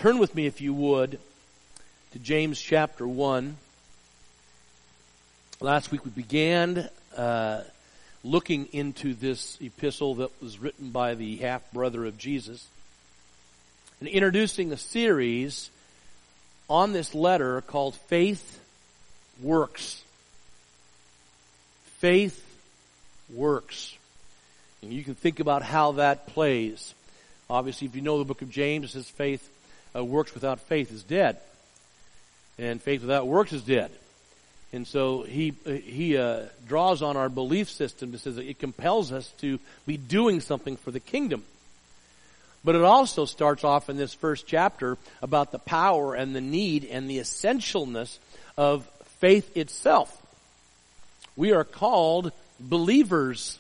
Turn with me, if you would, to James chapter 1. Last week we began looking into this epistle that was written by the half-brother of Jesus and introducing a series on this letter called Faith Works. Faith Works. And you can think about how that plays. Obviously, if you know the book of James, it says faith works without faith is dead. And faith without works is dead. And so he draws on our belief system that says that it compels us to be doing something for the kingdom. But it also starts off in this first chapter about the power and the need and the essentialness of faith itself. We are called believers.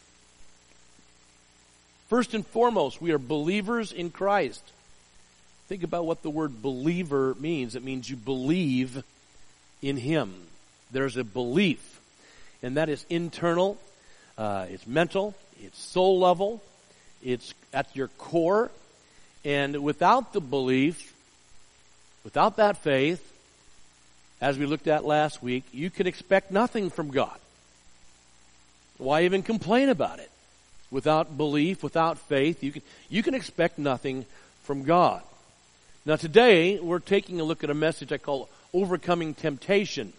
First and foremost, we are believers in Christ. Think about what the word believer means. It means you believe in Him. There's a belief, and that is internal, it's mental, it's soul level, it's at your core, and without the belief, without that faith, as we looked at last week, you can expect nothing from God. Why even complain about it? Without belief, without faith, you can expect nothing from God. Now today, we're taking a look at a message I call Overcoming Temptation.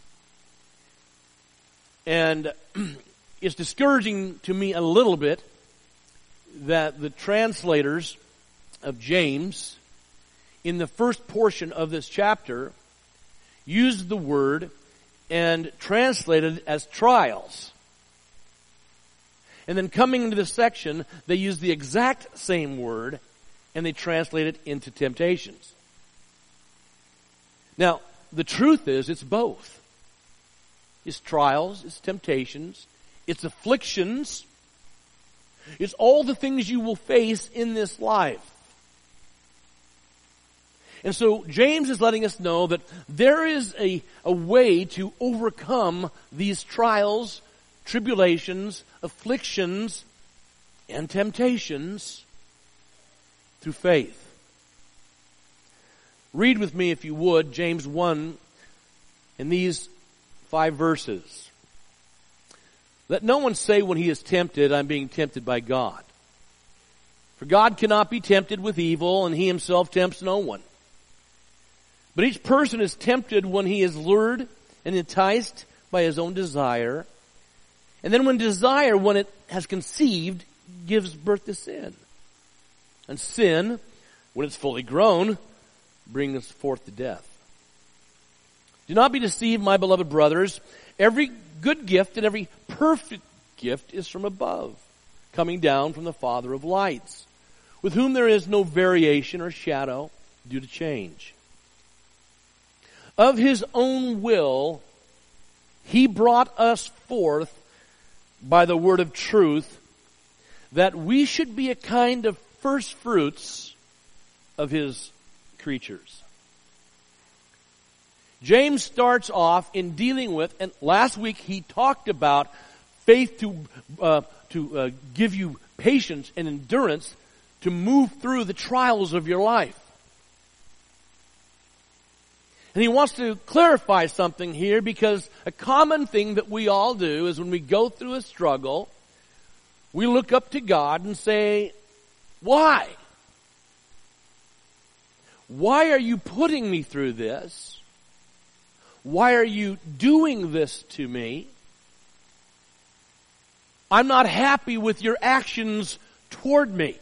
And it's discouraging to me a little bit that the translators of James, in the first portion of this chapter, used the word and translated as trials. And then coming into this section, they use the exact same word and they translate it into temptations. Now, the truth is, it's both. It's trials, it's temptations, it's afflictions, it's all the things you will face in this life. And so James is letting us know that there is a way to overcome these trials, tribulations, afflictions, and temptations through faith. Read with me, if you would, James 1 in these 5 verses. Let no one say when he is tempted, I'm being tempted by God. For God cannot be tempted with evil, and He Himself tempts no one. But each person is tempted when he is lured and enticed by his own desire. And then when desire, when it has conceived, gives birth to sin. And sin, when it's fully grown, brings forth to death. Do not be deceived, my beloved brothers. Every good gift and every perfect gift is from above, coming down from the Father of lights, with whom there is no variation or shadow due to change. Of His own will, He brought us forth by the word of truth, that we should be a kind of first fruits of His creatures. James starts off in dealing with, and last week he talked about faith to give you patience and endurance to move through the trials of your life. And he wants to clarify something here, because a common thing that we all do is when we go through a struggle, we look up to God and say, why? Why are you putting me through this? Why are you doing this to me? I'm not happy with your actions toward me.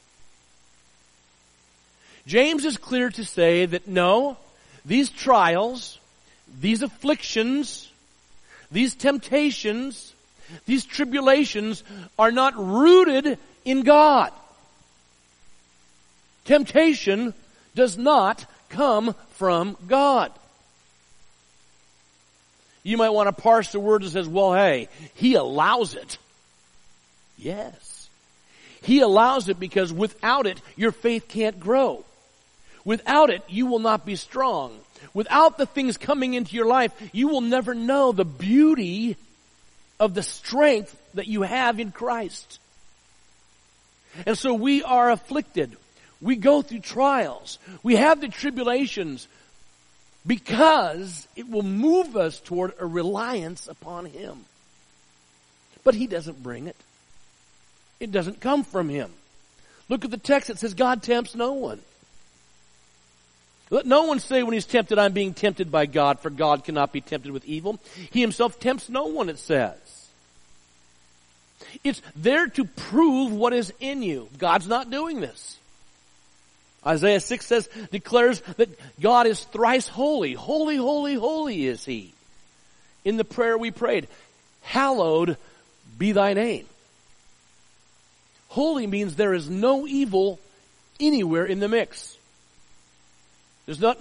James is clear to say that no, these trials, these afflictions, these temptations, these tribulations are not rooted in God. Temptation does not come from God. You might want to parse the word that says, well, hey, He allows it. Yes. He allows it because without it, your faith can't grow. Without it, you will not be strong. Without the things coming into your life, you will never know the beauty of the strength that you have in Christ. And so we are afflicted. We go through trials. We have the tribulations because it will move us toward a reliance upon Him. But He doesn't bring it. It doesn't come from Him. Look at the text. It says God tempts no one. Let no one say when he's tempted, I'm being tempted by God, for God cannot be tempted with evil. He Himself tempts no one, it says. It's there to prove what is in you. God's not doing this. Isaiah 6 declares that God is thrice holy. Holy, holy, holy is He. In the prayer we prayed, hallowed be Thy name. Holy means there is no evil anywhere in the mix. There's not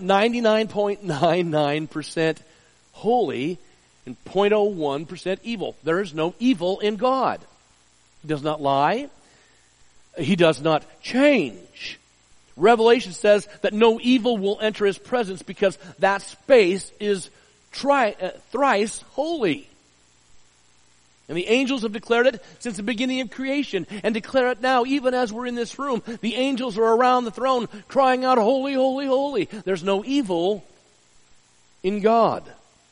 99.99% holy and 0.01% evil. There is no evil in God. He does not lie. He does not change. Revelation says that no evil will enter His presence because that space is thrice holy. And the angels have declared it since the beginning of creation and declare it now even as we're in this room. The angels are around the throne crying out, holy, holy, holy. There's no evil in God.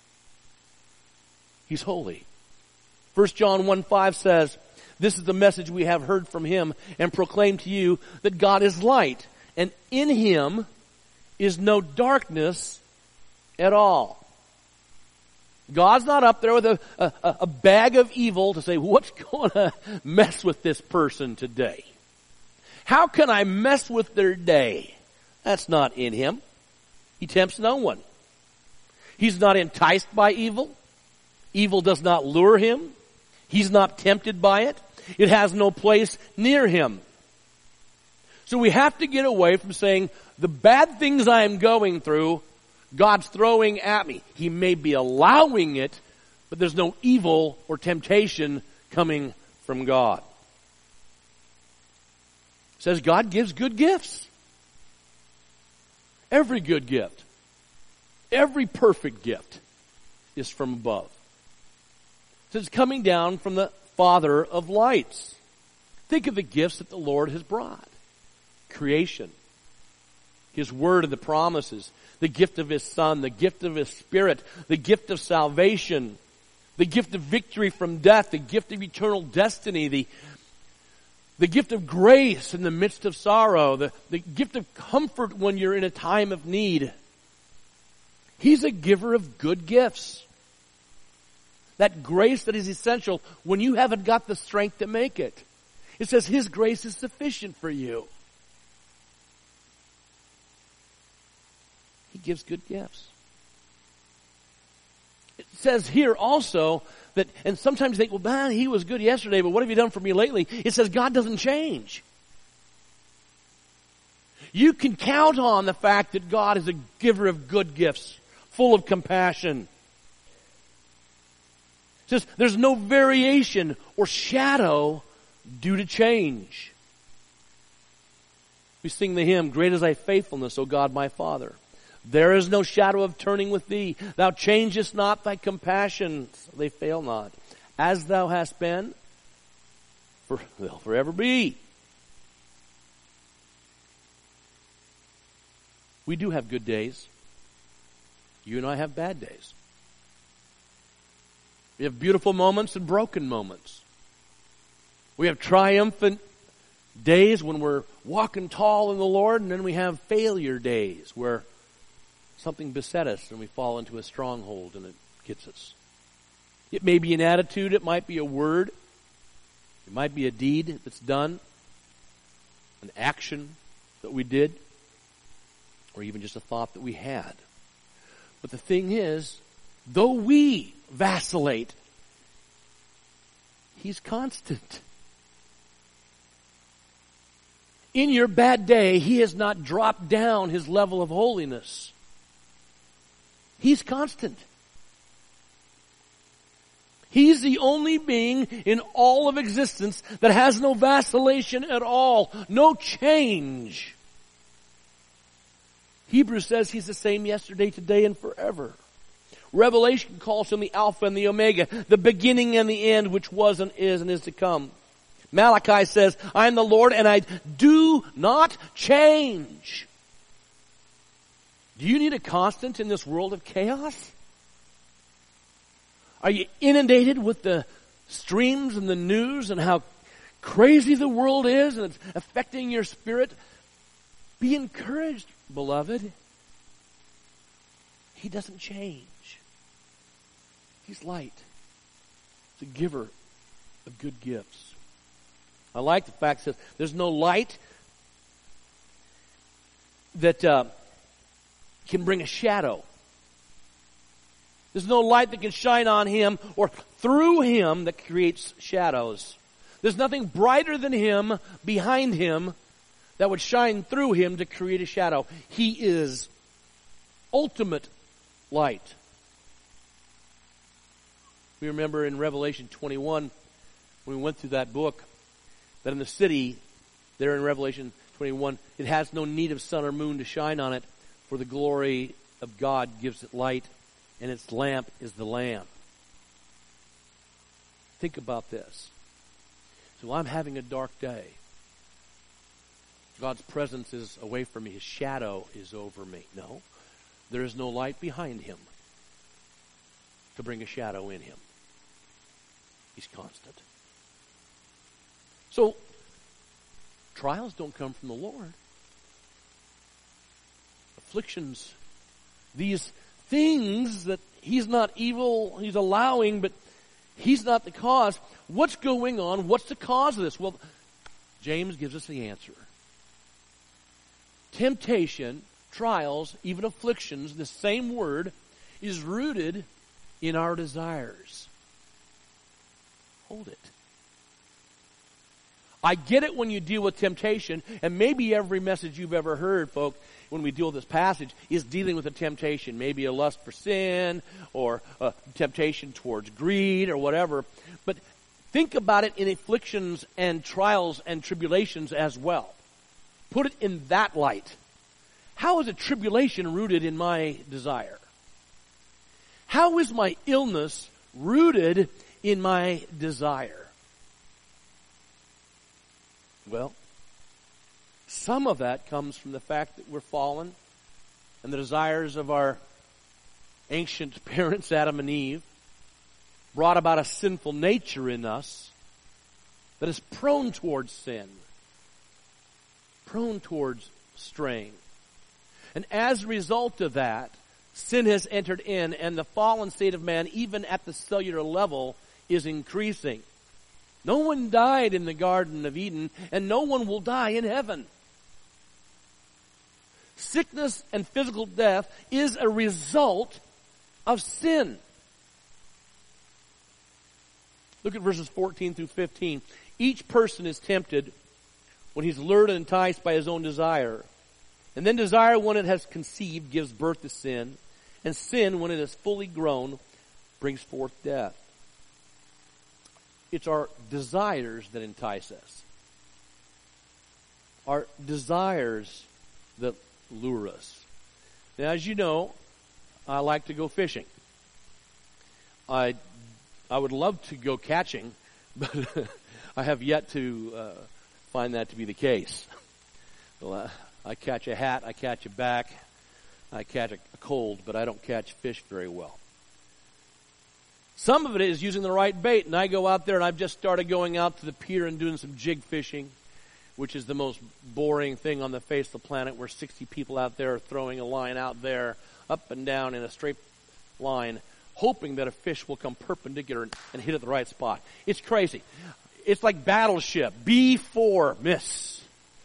He's holy. 1 John 1:5 says, this is the message we have heard from Him and proclaim to you, that God is light, and in Him is no darkness at all. God's not up there with a bag of evil to say, what's going to mess with this person today? How can I mess with their day? That's not in Him. He tempts no one. He's not enticed by evil. Evil does not lure Him. He's not tempted by it. It has no place near Him. So we have to get away from saying, the bad things I am going through, God's throwing at me. He may be allowing it, but there's no evil or temptation coming from God. It says God gives good gifts. Every good gift, every perfect gift is from above. It says coming down from the Father of lights. Think of the gifts that the Lord has brought. Creation, His Word and the promises, the gift of His Son, the gift of His Spirit, the gift of salvation, the gift of victory from death, the gift of eternal destiny, the gift of grace in the midst of sorrow, the gift of comfort when you're in a time of need. He's a giver of good gifts. That grace that is essential when you haven't got the strength to make it. It says His grace is sufficient for you. He gives good gifts. It says here also that, and sometimes you think, well, man, He was good yesterday, but what have you done for me lately? It says God doesn't change. You can count on the fact that God is a giver of good gifts, full of compassion. It says there's no variation or shadow due to change. We sing the hymn, great is Thy faithfulness, O God my Father. There is no shadow of turning with Thee. Thou changest not Thy compassions. They fail not. As Thou hast been, they'll forever be. We do have good days. You and I have bad days. We have beautiful moments and broken moments. We have triumphant days when we're walking tall in the Lord, and then we have failure days where something beset us and we fall into a stronghold and it gets us. It may be an attitude, it might be a word, it might be a deed that's done, an action that we did, or even just a thought that we had. But the thing is, though we vacillate, He's constant. In your bad day, He has not dropped down His level of holiness. He's constant. He's the only being in all of existence that has no vacillation at all, no change. Hebrews says He's the same yesterday, today, and forever. Revelation calls Him the Alpha and the Omega, the beginning and the end, which was and is to come. Malachi says, I am the Lord and I do not change. Do you need a constant in this world of chaos? Are you inundated with the streams and the news and how crazy the world is and it's affecting your spirit? Be encouraged, beloved. He doesn't change. He's light. He's a giver of good gifts. I like the fact that there's no light that can bring a shadow. There's no light that can shine on him or through him that creates shadows. There's nothing brighter than him, behind him, that would shine through him to create a shadow. He is ultimate light. We remember in Revelation 21, when we went through that book, that in the city, there in Revelation 21, it has no need of sun or moon to shine on it, for the glory of God gives it light, and its lamp is the Lamb. Think about this. So I'm having a dark day. God's presence is away from me. His shadow is over me. No, there is no light behind him to bring a shadow in him. He's constant. So, trials don't come from the Lord. Afflictions, these things that he's not evil, he's allowing, but he's not the cause. What's going on? What's the cause of this? Well, James gives us the answer. Temptation, trials, even afflictions, the same word, is rooted in our desires. Hold it. I get it when you deal with temptation, and maybe every message you've ever heard, folks, when we deal with this passage, is dealing with a temptation. Maybe a lust for sin, or a temptation towards greed, or whatever. But think about it in afflictions and trials and tribulations as well. Put it in that light. How is a tribulation rooted in my desire? How is my illness rooted in my desire? Well, some of that comes from the fact that we're fallen and the desires of our ancient parents, Adam and Eve, brought about a sinful nature in us that is prone towards sin, prone towards straying. And as a result of that, sin has entered in, and the fallen state of man, even at the cellular level, is increasing. No one died in the Garden of Eden, and no one will die in heaven. Sickness and physical death is a result of sin. Look at verses 14 through 15. Each person is tempted when he's lured and enticed by his own desire. And then desire, when it has conceived, gives birth to sin. And sin, when it is fully grown, brings forth death. It's our desires that entice us. Our desires that lure us. Now, as you know, I like to go fishing. I would love to go catching, but I have yet to find that to be the case. Well, I catch a hat, I catch a back, I catch a cold, but I don't catch fish very well. Some of it is using the right bait, and I go out there and I've just started going out to the pier and doing some jig fishing, which is the most boring thing on the face of the planet, where 60 people out there are throwing a line out there, up and down in a straight line, hoping that a fish will come perpendicular and hit at the right spot. It's crazy. It's like Battleship. B4, miss.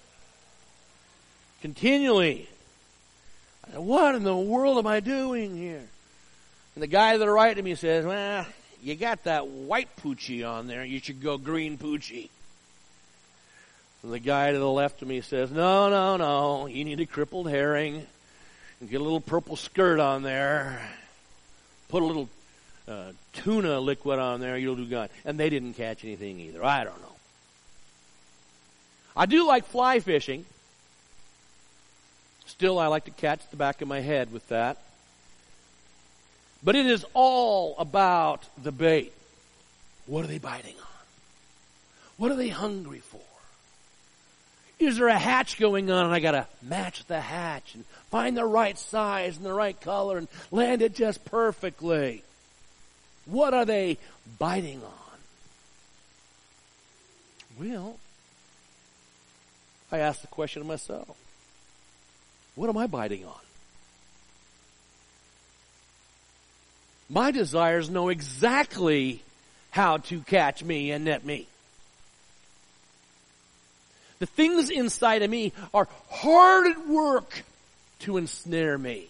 Continually. What in the world am I doing here? And the guy to the right of me says, well, you got that white poochie on there. You should go green poochie. And the guy to the left of me says, no. You need a crippled herring. And get a little purple skirt on there. Put a little tuna liquid on there. You'll do good. And they didn't catch anything either. I don't know. I do like fly fishing. Still, I like to catch the back of my head with that. But it is all about the bait. What are they biting on? What are they hungry for? Is there a hatch going on and I got to match the hatch and find the right size and the right color and land it just perfectly? What are they biting on? Well, I asked the question of myself. What am I biting on? My desires know exactly how to catch me and net me. The things inside of me are hard at work to ensnare me.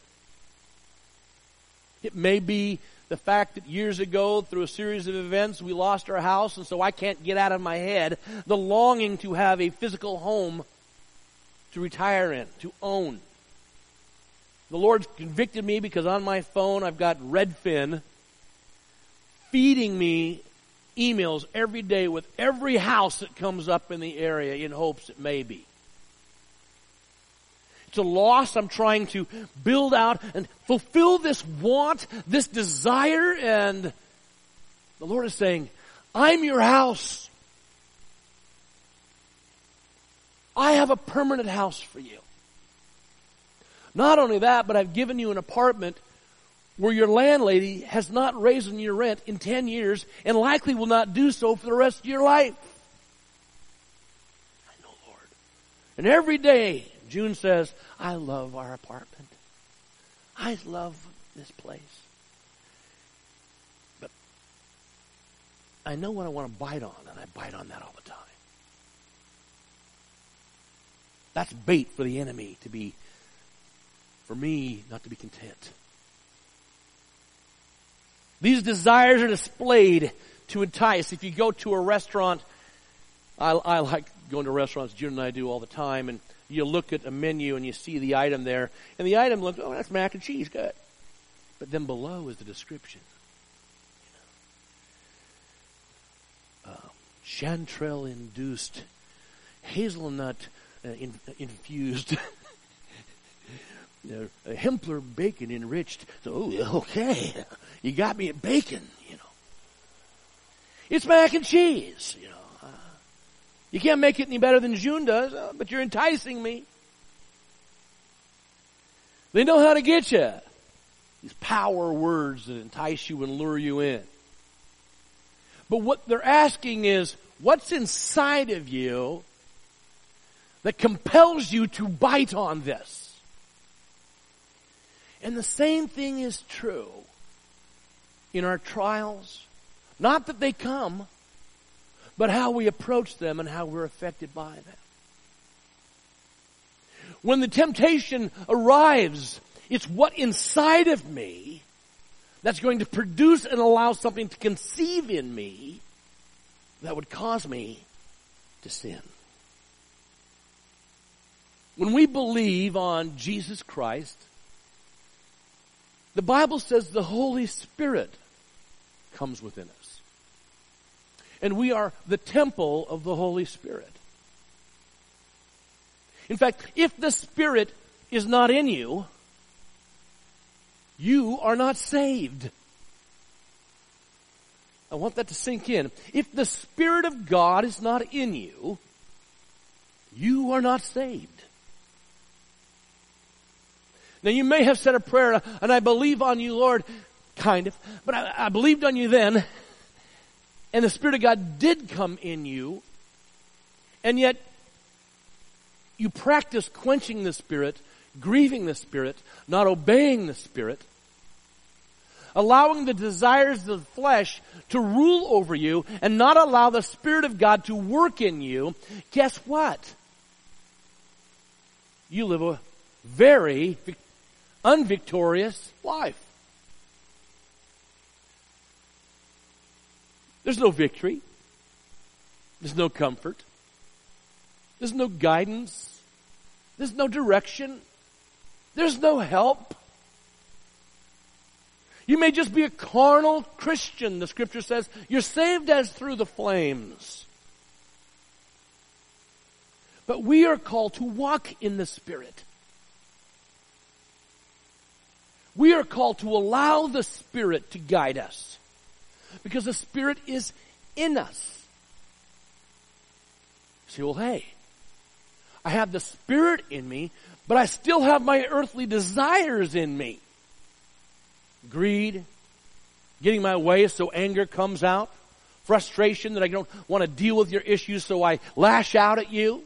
It may be the fact that years ago, through a series of events, we lost our house, and so I can't get out of my head the longing to have a physical home to retire in, to own. The Lord's convicted me because on my phone I've got Redfin feeding me emails every day with every house that comes up in the area in hopes it may be. It's a loss. I'm trying to build out and fulfill this want, this desire, and the Lord is saying, I'm your house. I have a permanent house for you. Not only that, but I've given you an apartment where your landlady has not raised your rent in 10 years and likely will not do so for the rest of your life. I know, Lord. And every day, June says, I love our apartment. I love this place. But I know what I want to bite on, and I bite on that all the time. That's bait for the enemy for me not to be content. These desires are displayed to entice. If you go to a restaurant, I like going to restaurants, June and I do all the time, and you look at a menu and you see the item there, and the item looks, oh, that's mac and cheese, good. But then below is the description. Chanterelle-induced, hazelnut infused, Hempler bacon enriched. So, okay, you got me at bacon, It's mac and cheese, You can't make it any better than June does, but you're enticing me. They know how to get you. These power words that entice you and lure you in. But what they're asking is, what's inside of you that compels you to bite on this? And the same thing is true in our trials. Not that they come, but how we approach them and how we're affected by them. When the temptation arrives, it's what inside of me that's going to produce and allow something to conceive in me that would cause me to sin. When we believe on Jesus Christ, the Bible says the Holy Spirit comes within us. And we are the temple of the Holy Spirit. In fact, if the Spirit is not in you, you are not saved. I want that to sink in. If the Spirit of God is not in you, you are not saved. Now you may have said a prayer, and I believe on you, Lord, kind of, but I believed on you then, and the Spirit of God did come in you, and yet you practice quenching the Spirit, grieving the Spirit, not obeying the Spirit, allowing the desires of the flesh to rule over you, and not allow the Spirit of God to work in you. Guess what? You live a very unvictorious life. There's no victory. There's no comfort. There's no guidance. There's no direction. There's no help. You may just be a carnal Christian. The Scripture says you're saved as through the flames. But we are called to walk in the Spirit. We are called to allow the Spirit to guide us. Because the Spirit is in us. say, well, hey, I have the Spirit in me, but I still have my earthly desires in me. Greed, getting my way so anger comes out, frustration that I don't want to deal with your issues so I lash out at you,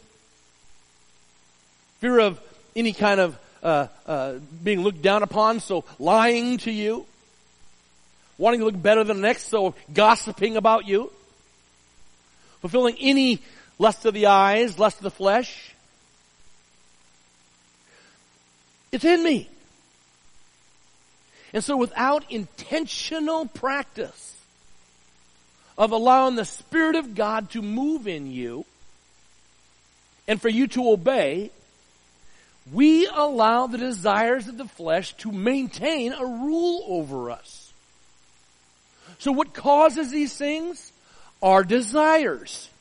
fear of any kind of being looked down upon, so lying to you, wanting to look better than the next, so gossiping about you, fulfilling any lust of the eyes, lust of the flesh. It's in me. And so without intentional practice of allowing the Spirit of God to move in you and for you to obey, we allow the desires of the flesh to maintain a rule over us. So what causes these things? Our desires.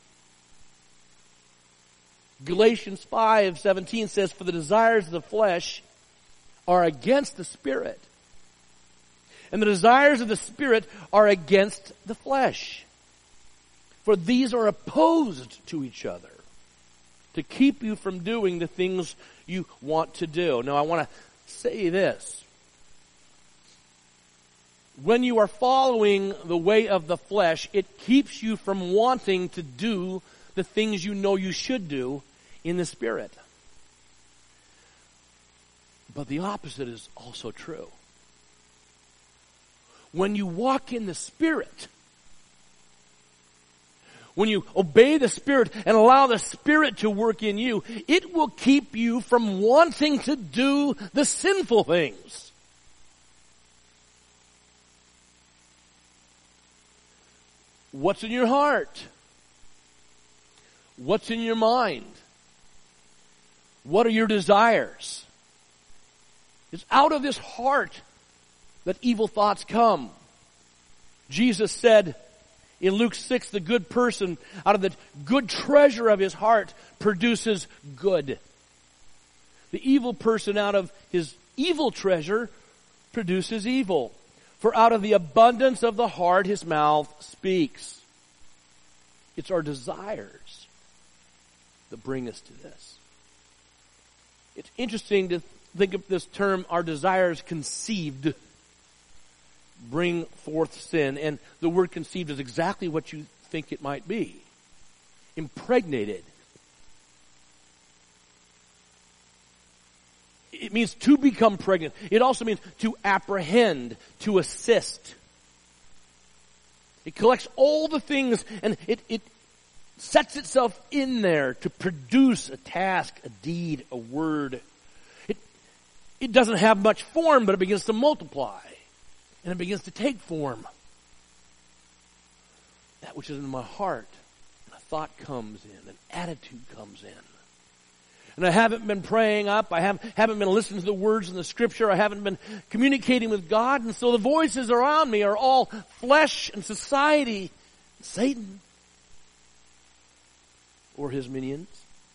Galatians 5:17 says, for the desires of the flesh are against the Spirit, and the desires of the Spirit are against the flesh. For these are opposed to each other to keep you from doing the things you want to do. Now I want to say this. When you are following the way of the flesh, it keeps you from wanting to do the things you know you should do in the Spirit. But the opposite is also true. When you walk in the Spirit, when you obey the Spirit and allow the Spirit to work in you, it will keep you from wanting to do the sinful things. What's in your heart? What's in your mind? What are your desires? It's out of this heart that evil thoughts come. Jesus said in Luke 6, the good person out of the good treasure of his heart produces good. The evil person out of his evil treasure produces evil. For out of the abundance of the heart his mouth speaks. It's our desires that bring us to this. It's interesting to think of this term, our desires conceived bring forth sin. And the word conceived is exactly what you think it might be. Impregnated. It means to become pregnant. It also means to apprehend, to assist. It collects all the things and it sets itself in there to produce a task, a deed, a word. It doesn't have much form, but it begins to multiply. And it begins to take form. That which is in my heart, and a thought comes in, an attitude comes in. And I haven't been praying up, I haven't been listening to the words in the Scripture, I haven't been communicating with God, and so the voices around me are all flesh and society, and Satan, or his minions.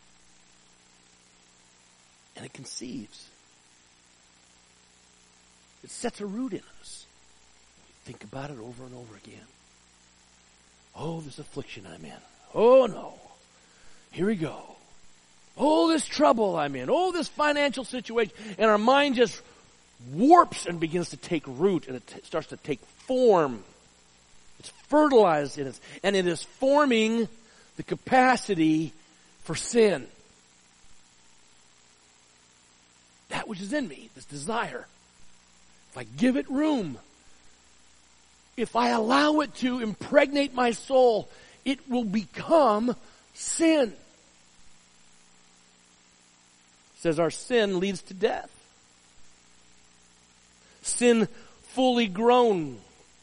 And it conceives. It sets a root in us. We think about it over and over again. Oh, this affliction I'm in. Oh no. Here we go. Oh, this trouble I'm in. Oh, this financial situation. And our mind just warps and begins to take root, and it starts to take form. It's fertilized in us, and it is forming the capacity for sin. That which is in me, this desire. If I give it room, if I allow it to impregnate my soul, it will become sin. It says our sin leads to death. Sin fully grown.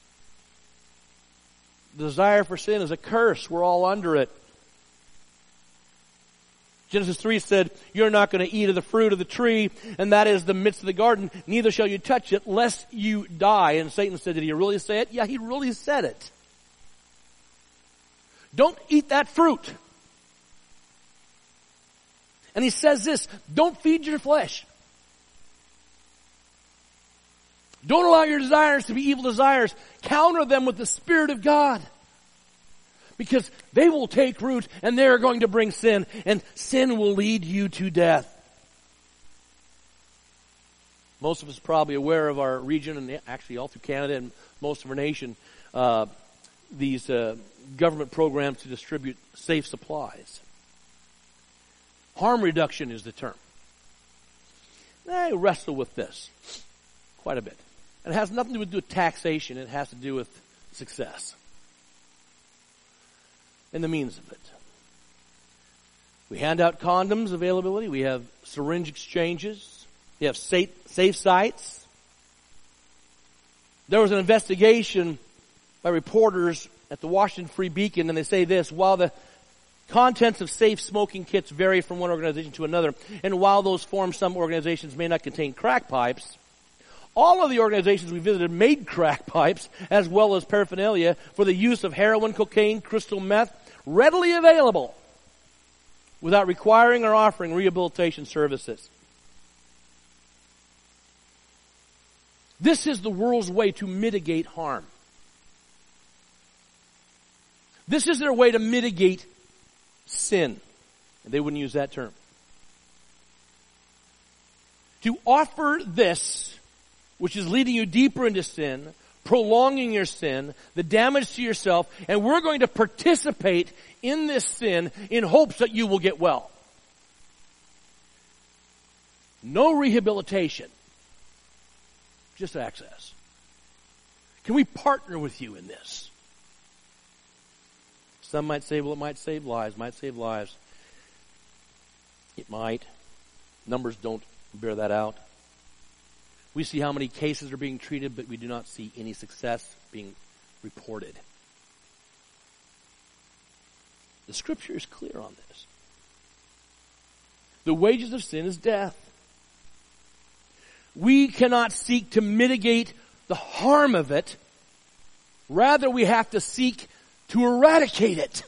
The desire for sin is a curse. We're all under it. Genesis 3 said, you're not going to eat of the fruit of the tree, and that is the midst of the garden. Neither shall you touch it, lest you die. And Satan said, did he really say it? Yeah, he really said it. Don't eat that fruit. And he says this, don't feed your flesh. Don't allow your desires to be evil desires. Counter them with the Spirit of God. Because they will take root and they're going to bring sin, and sin will lead you to death. Most of us are probably aware of our region, and actually all through Canada and most of our nation, these government programs to distribute safe supplies. Harm reduction is the term. I wrestle with this quite a bit. And it has nothing to do with taxation. It has to do with success and the means of it. We hand out condoms availability. We have syringe exchanges. We have safe sites. There was an investigation by reporters at the Washington Free Beacon, and they say this: while the contents of safe smoking kits vary from one organization to another, and while those formed some organizations may not contain crack pipes, all of the organizations we visited made crack pipes as well as paraphernalia for the use of heroin, cocaine, crystal meth, readily available without requiring or offering rehabilitation services. This is the world's way to mitigate harm. This is their way to mitigate sin. And they wouldn't use that term. To offer this, which is leading you deeper into sin, prolonging your sin, the damage to yourself, and we're going to participate in this sin in hopes that you will get well. No rehabilitation. Just access. Can we partner with you in this? Some might say, well, it might save lives. It might. Numbers don't bear that out. We see how many cases are being treated, but we do not see any success being reported. The Scripture is clear on this. The wages of sin is death. We cannot seek to mitigate the harm of it. Rather, we have to seek to eradicate it.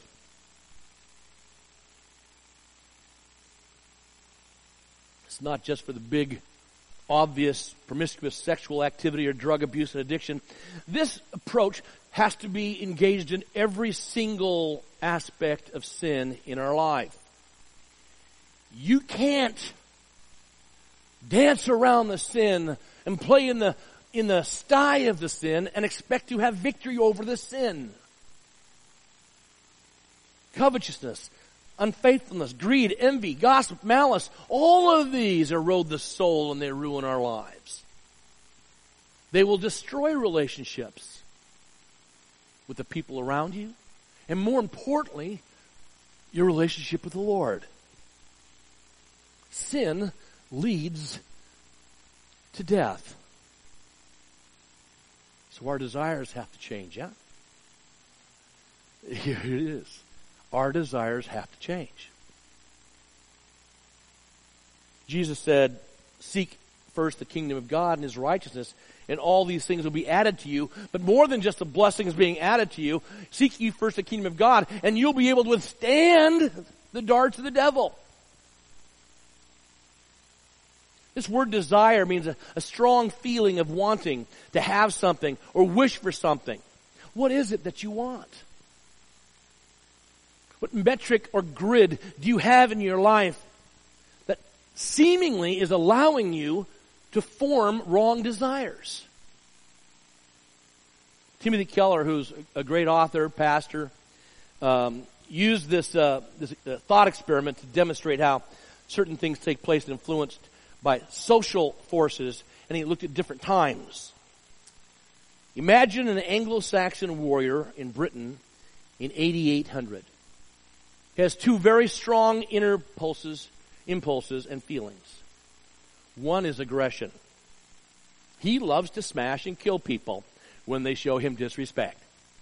It's not just for the big, obvious, promiscuous sexual activity or drug abuse and addiction. This approach has to be engaged in every single aspect of sin in our life. You can't dance around the sin and play in the sty of the sin and expect to have victory over the sin. Covetousness, unfaithfulness, greed, envy, gossip, malice, all of these erode the soul and they ruin our lives. They will destroy relationships with the people around you, and more importantly, your relationship with the Lord. Sin leads to death. So our desires have to change, yeah? Here it is. Our desires have to change. Jesus said, seek first the kingdom of God and His righteousness, and all these things will be added to you. But more than just the blessings being added to you, seek ye first the kingdom of God, and you'll be able to withstand the darts of the devil. This word desire means a strong feeling of wanting to have something or wish for something. What is it that you want? What metric or grid do you have in your life that seemingly is allowing you to form wrong desires? Timothy Keller, who's a great author, pastor, used this thought experiment to demonstrate how certain things take place influenced by social forces, and he looked at different times. Imagine an Anglo-Saxon warrior in Britain in 8800. He has two very strong inner impulses and feelings. One is aggression. He loves to smash and kill people when they show him disrespect.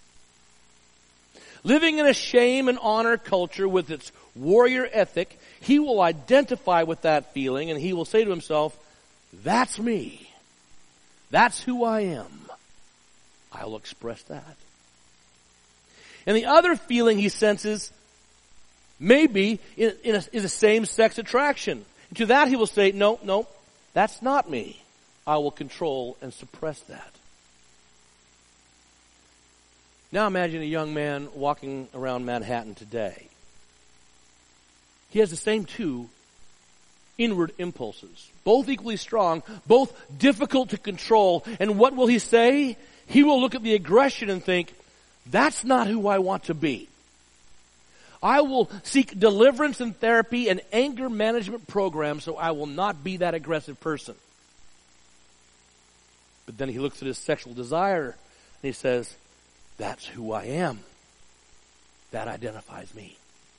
Living in a shame and honor culture with its warrior ethic, he will identify with that feeling and he will say to himself, that's me. That's who I am. I'll express that. And the other feeling he senses maybe is a same-sex attraction. And to that he will say, no, that's not me. I will control and suppress that. Now imagine a young man walking around Manhattan today. He has the same two inward impulses, both equally strong, both difficult to control. And what will he say? He will look at the aggression and think, that's not who I want to be. I will seek deliverance and therapy and anger management programs so I will not be that aggressive person. But then he looks at his sexual desire and he says, that's who I am. That identifies me.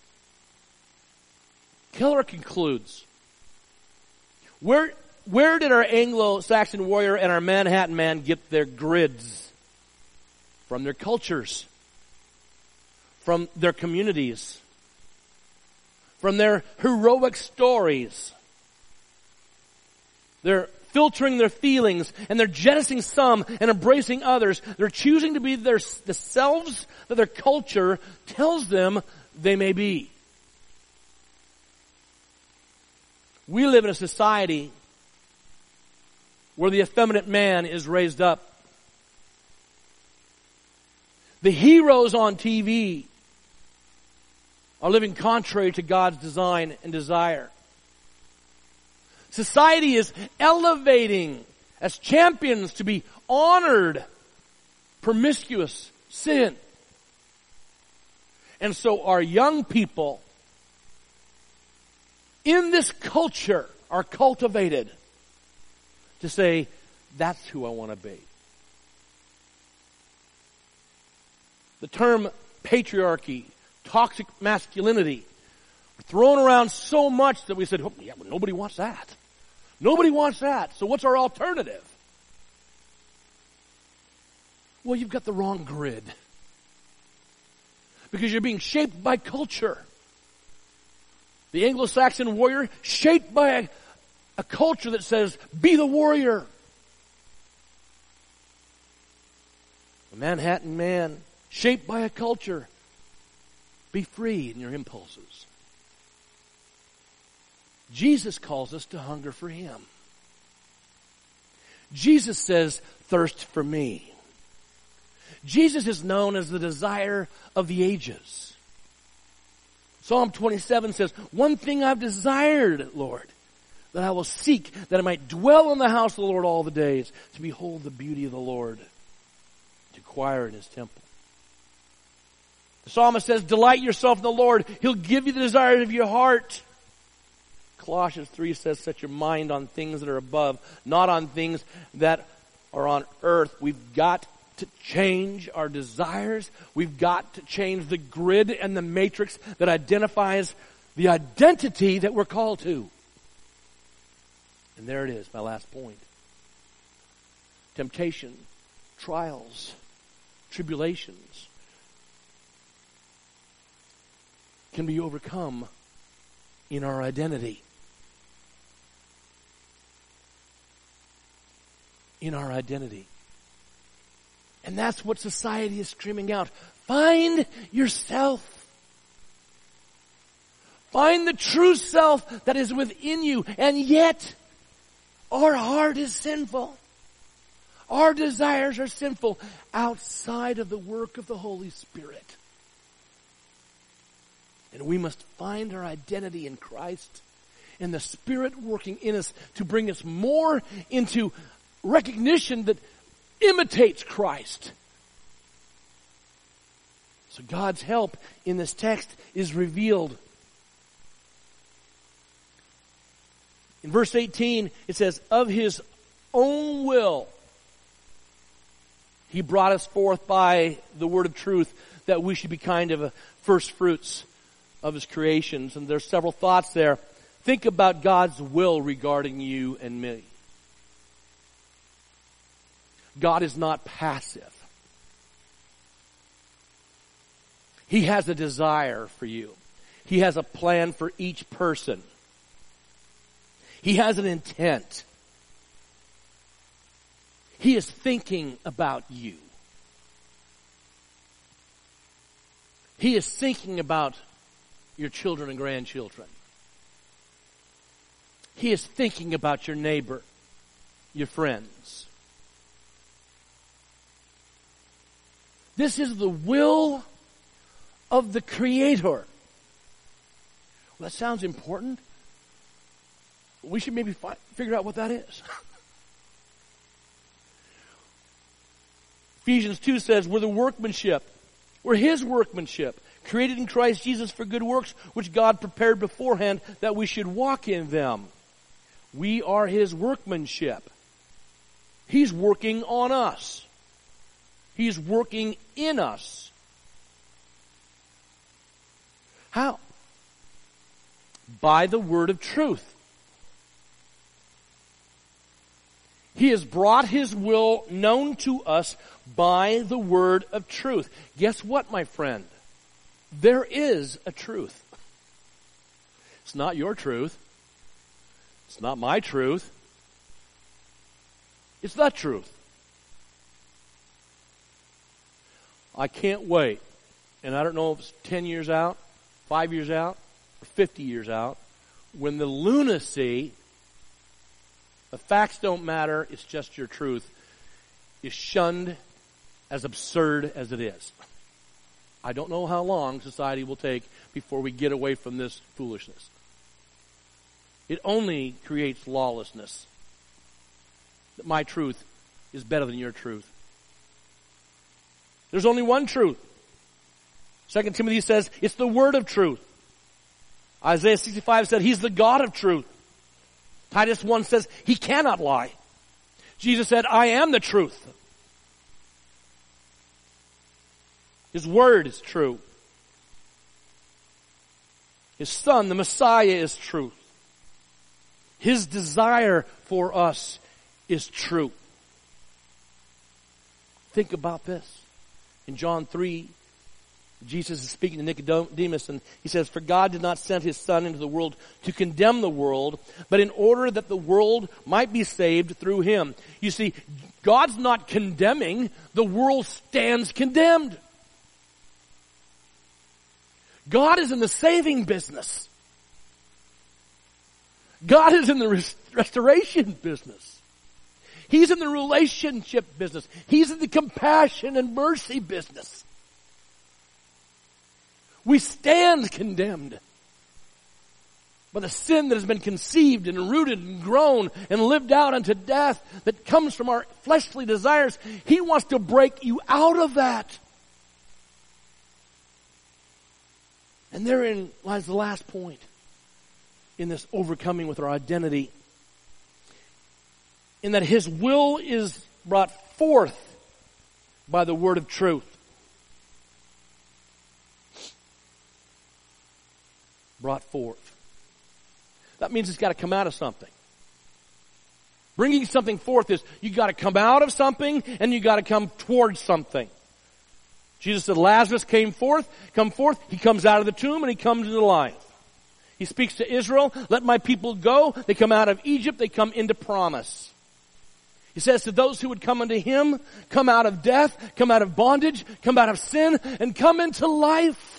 Keller concludes, where did our Anglo-Saxon warrior and our Manhattan man get their grids? From their cultures, from their communities, from their heroic stories. They're filtering their feelings, and they're jettisoning some and embracing others. They're choosing to be the selves that their culture tells them they may be. We live in a society where the effeminate man is raised up. The heroes on TV are living contrary to God's design and desire. Society is elevating as champions to be honored promiscuous sin. And so our young people in this culture are cultivated to say, that's who I want to be. The term patriarchy, toxic masculinity, were thrown around so much that we said, oh, yeah, but nobody wants that. Nobody wants that. So what's our alternative? Well, you've got the wrong grid. Because you're being shaped by culture. The Anglo-Saxon warrior, shaped by a culture that says, be the warrior. The Manhattan man, shaped by a culture, be free in your impulses. Jesus calls us to hunger for Him. Jesus says, thirst for me. Jesus is known as the desire of the ages. Psalm 27 says, one thing I've desired, Lord, that I will seek, that I might dwell in the house of the Lord all the days, to behold the beauty of the Lord, to inquire in His temple. The psalmist says, delight yourself in the Lord. He'll give you the desires of your heart. Colossians 3 says, set your mind on things that are above, not on things that are on earth. We've got to change our desires. We've got to change the grid and the matrix that identifies the identity that we're called to. And there it is, my last point. Temptation, trials, tribulations can be overcome in our identity. In our identity. And that's what society is screaming out. Find yourself. Find the true self that is within you. And yet, our heart is sinful. Our desires are sinful outside of the work of the Holy Spirit. And we must find our identity in Christ and the Spirit working in us to bring us more into recognition that imitates Christ. So God's help in this text is revealed. In verse 18, it says, of His own will, He brought us forth by the word of truth, that we should be kind of a first fruits of His creations. And there's several thoughts there. Think about God's will regarding you and me. God is not passive. He has a desire for you. He has a plan for each person. He has an intent. He is thinking about you. He is thinking about your children and grandchildren. He is thinking about your neighbor, your friends. This is the will of the Creator. Well, that sounds important. We should maybe figure out what that is. Ephesians 2 says, we're the workmanship. We're His workmanship, created in Christ Jesus for good works, which God prepared beforehand that we should walk in them. We are His workmanship. He's working on us. He's working in us. How? By the word of truth. He has brought His will known to us by the word of truth. Guess what, my friend? There is a truth. It's not your truth. It's not my truth. It's the truth. I can't wait. And I don't know if it's 10 years out, 5 years out, or 50 years out, when the lunacy, the facts don't matter, it's just your truth, is shunned as absurd as it is. I don't know how long society will take before we get away from this foolishness. It only creates lawlessness. That my truth is better than your truth. There's only one truth. 2 Timothy says it's the word of truth. Isaiah 65 said He's the God of truth. Titus 1 says He cannot lie. Jesus said, I am the truth. His word is true. His Son, the Messiah, is truth. His desire for us is true. Think about this. In John 3, Jesus is speaking to Nicodemus, and He says, for God did not send His Son into the world to condemn the world, but in order that the world might be saved through Him. You see, God's not condemning, the world stands condemned. God is in the saving business. God is in the restoration business. He's in the relationship business. He's in the compassion and mercy business. We stand condemned by the sin that has been conceived and rooted and grown and lived out unto death that comes from our fleshly desires. He wants to break you out of that. And therein lies the last point in this overcoming with our identity. In that His will is brought forth by the word of truth. Brought forth. That means it's got to come out of something. Bringing something forth is you got to come out of something and you got to come towards something. Jesus said Lazarus come forth. He comes out of the tomb and he comes into life. He speaks to Israel, let my people go. They come out of Egypt, they come into promise. He says to those who would come unto Him, come out of death, come out of bondage, come out of sin, and come into life.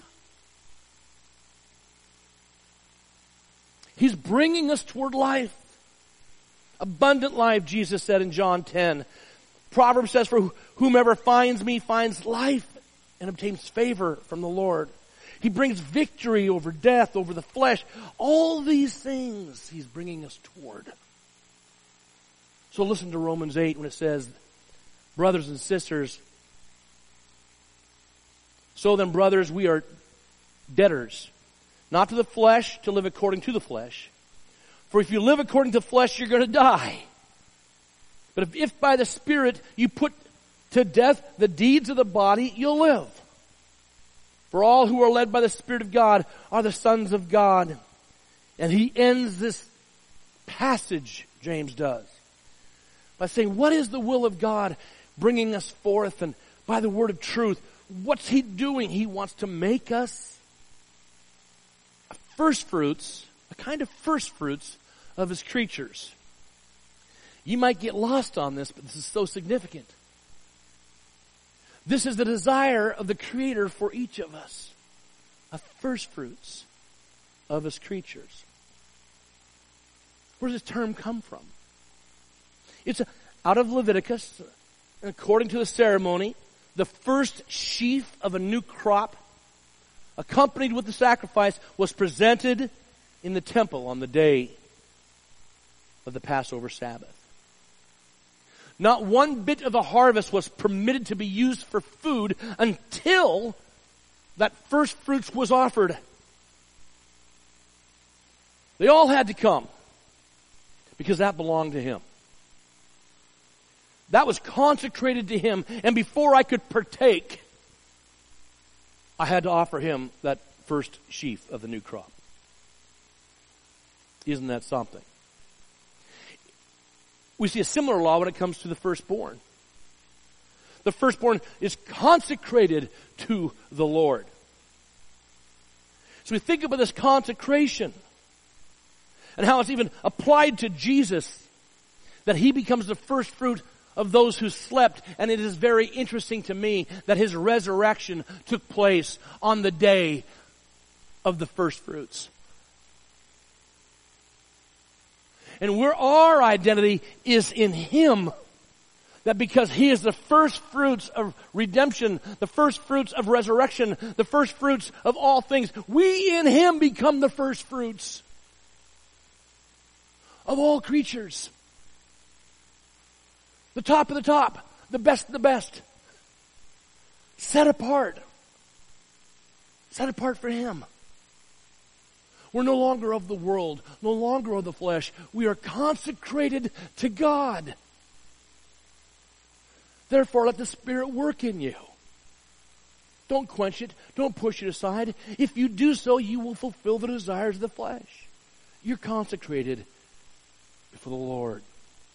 He's bringing us toward life. Abundant life, Jesus said in John 10. Proverbs says, for whomever finds me finds life and obtains favor from the Lord. He brings victory over death, over the flesh. All these things He's bringing us toward. So listen to Romans 8 when it says, brothers and sisters, so then, brothers, we are debtors, not to the flesh, to live according to the flesh. For if you live according to the flesh, you're going to die. But if by the Spirit you put to death the deeds of the body, you'll live. For all who are led by the Spirit of God are the sons of God. And he ends this passage, James does, by saying, what is the will of God bringing us forth? And by the word of truth, what's He doing? He wants to make us first fruits, a kind of first fruits of His creatures. You might get lost on this, but this is so significant. This is the desire of the Creator for each of us, a first fruits of His creatures. Where does this term come from? It's out of Leviticus, according to the ceremony. the first sheaf of a new crop, accompanied with the sacrifice, was presented in the temple on the day of the Passover Sabbath. Not one bit of the harvest was permitted to be used for food until that first fruits was offered. They all had to come because that belonged to Him. That was consecrated to Him, and before I could partake, I had to offer Him that first sheaf of the new crop. Isn't that something? We see a similar law when it comes to the firstborn. The firstborn is consecrated to the Lord. So we think about this consecration and how it's even applied to Jesus, that He becomes the first fruit of those who slept. And it is very interesting to me that His resurrection took place on the day of the first fruits. And where our identity is in Him, that because He is the first fruits of redemption, the first fruits of resurrection, the first fruits of all things, we in Him become the first fruits of all creatures. The top of the top, the best of the best. Set apart. Set apart for Him. We're no longer of the world, no longer of the flesh. We are consecrated to God. Therefore, let the Spirit work in you. Don't quench it. Don't push it aside. If you do so, you will fulfill the desires of the flesh. You're consecrated before the Lord.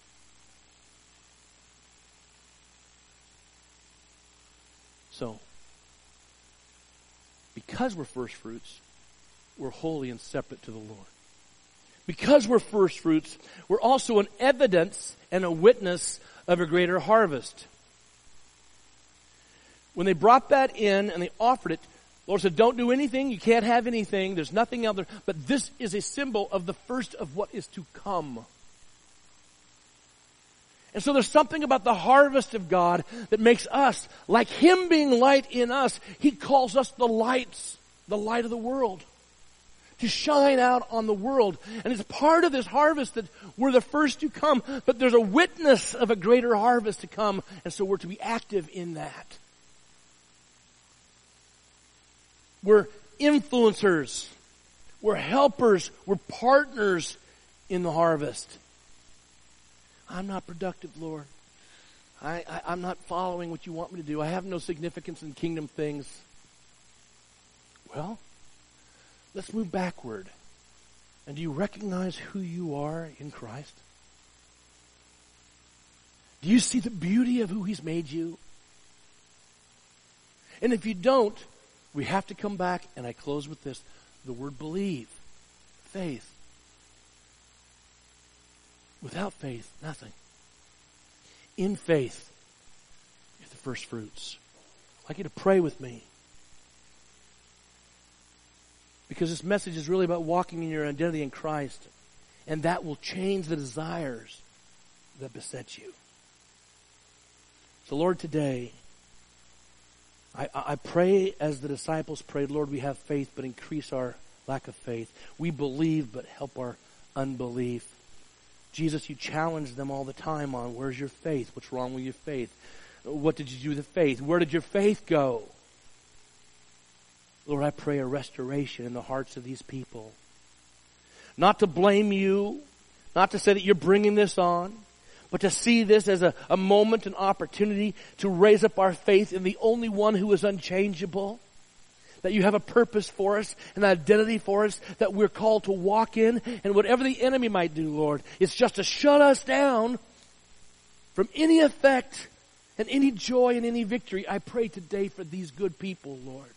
So, because we're first fruits, we're holy and separate to the Lord. Because we're first fruits, we're also an evidence and a witness of a greater harvest. When they brought that in and they offered it, the Lord said, don't do anything, you can't have anything, there's nothing out there, but this is a symbol of the first of what is to come. And so there's something about the harvest of God that makes us, like Him being light in us, He calls us the lights, the light of the world, to shine out on the world. And it's part of this harvest that we're the first to come, but there's a witness of a greater harvest to come, and so we're to be active in that. We're influencers, we're helpers, we're partners in the harvest. I'm not productive, Lord. I'm not following what you want me to do. I have no significance in kingdom things. Well, let's move backward. And do you recognize who you are in Christ? Do you see the beauty of who He's made you? And if you don't, we have to come back, and I close with this, the word believe, faith. Without faith, nothing. In faith, you're the first fruits. I'd like you to pray with me. Because this message is really about walking in your identity in Christ. And that will change the desires that beset you. So Lord, today, I pray as the disciples prayed, Lord, we have faith, but increase our lack of faith. We believe, but help our unbelief. Jesus, you challenge them all the time on where's your faith? What's wrong with your faith? What did you do with the faith? Where did your faith go? Lord, I pray a restoration in the hearts of these people. Not to blame you, not to say that you're bringing this on, but to see this as a moment, an opportunity to raise up our faith in the only one who is unchangeable. That you have a purpose for us, an identity for us that we're called to walk in. And whatever the enemy might do, Lord, it's just to shut us down from any effect and any joy and any victory. I pray today for these good people, Lord.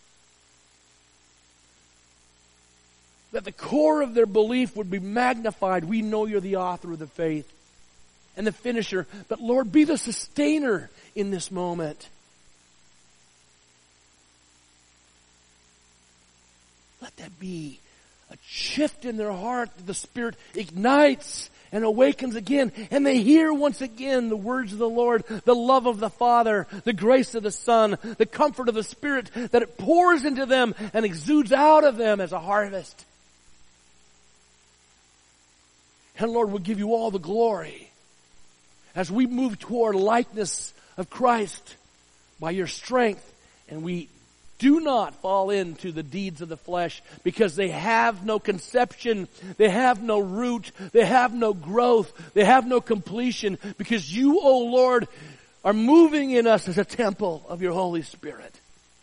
That the core of their belief would be magnified. We know you're the author of the faith and the finisher. But Lord, be the sustainer in this moment. Let that be a shift in their heart that the Spirit ignites and awakens again, and they hear once again the words of the Lord, the love of the Father, the grace of the Son, the comfort of the Spirit, that it pours into them and exudes out of them as a harvest. And Lord, we'll give you all the glory as we move toward likeness of Christ by your strength, and we do not fall into the deeds of the flesh, because they have no conception, they have no root, they have no growth, they have no completion, because you, O Lord, are moving in us as a temple of your Holy Spirit.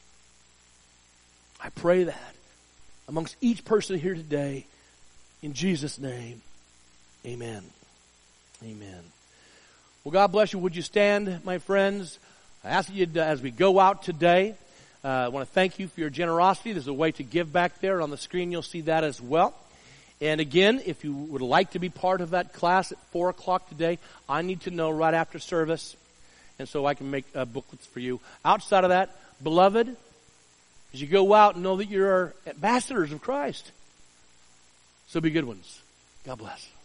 I pray that amongst each person here today, in Jesus' name, amen. Amen. Well, God bless you. Would you stand, my friends? I ask you, as we go out today, I want to thank you for your generosity. There's a way to give back there. On the screen, you'll see that as well. And again, if you would like to be part of that class at 4 o'clock today, I need to know right after service, and so I can make booklets for you. Outside of that, beloved, as you go out, know that you're ambassadors of Christ. So be good ones. God bless.